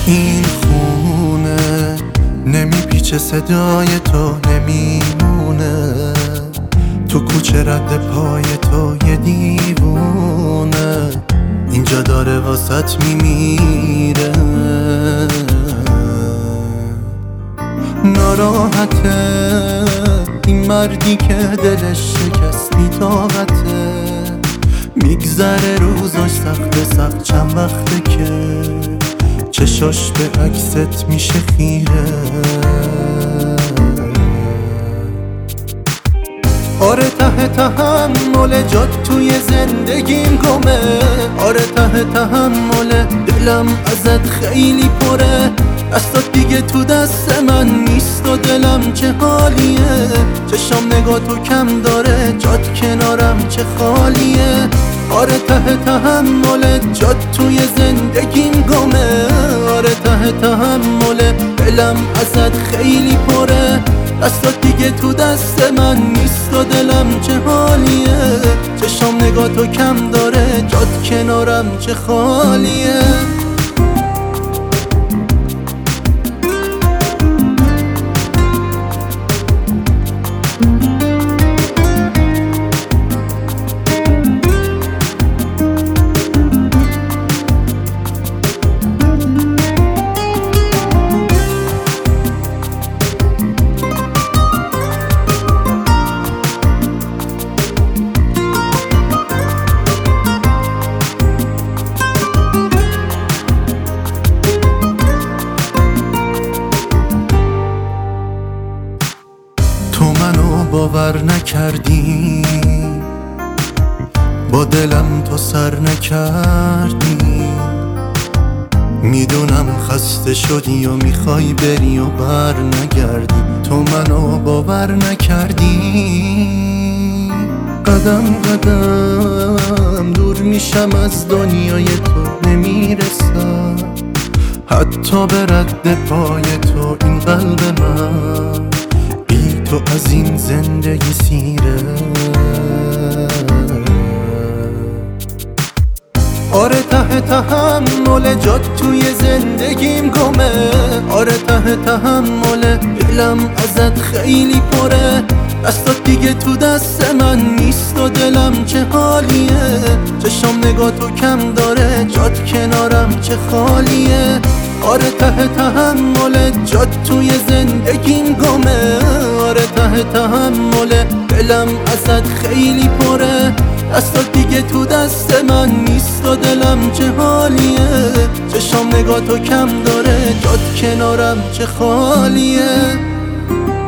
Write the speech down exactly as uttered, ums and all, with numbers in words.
این خونه نمیپیچه صدای تو نمیمونه، تو کوچه رد پای تو یه دیوونه اینجا داره واسط میمیره. ناراحته این مردی که دلش شکست بی‌طاقته، میگذره روزاش سخته سخت چند وقته که چشاش به عکست میشه خیره. آره ته تحمل جات توی زندگیم گمه، آره ته تحمل دلم ازت خیلی پره، دستات دیگه تو دست من نیست و دلم چه حالیه، چشام نگاه تو کم داره جات کنارم چه خالیه. آره ته تحمل جات توی زندگیم گمه، آره ته تحمل دلم ازت خیلی پره، دستات دیگه تو دست من نیست و دلم چه حالیه، چشام نگاه تو کم داره جات کنارم چه خالیه. تو منو باور نکردی، با دلم تو سر نکردی، میدونم خسته شدی و میخوای بری و بر نگردی، تو منو باور نکردی. قدم قدم دور میشم از دنیای تو نمیرسم، حتی به رد پای تو این قلب من تو از این زندگی سیره. آره ته تحمل جات توی زندگیم گمه، آره ته تحمل دلم ازت خیلی پره، دستات دیگه تو دست من نیست و دلم چه حالیه، چشام نگاه تو کم داره جات کنارم چه خالیه. آره ته تحمل جات توی زندگیم گمه، آره ته تحمل دلم ازت خیلی پره، دستات دیگه تو دست من نیست و دلم چه حالیه، چشام نگاه تو کم داره جات کنارم چه خالیه.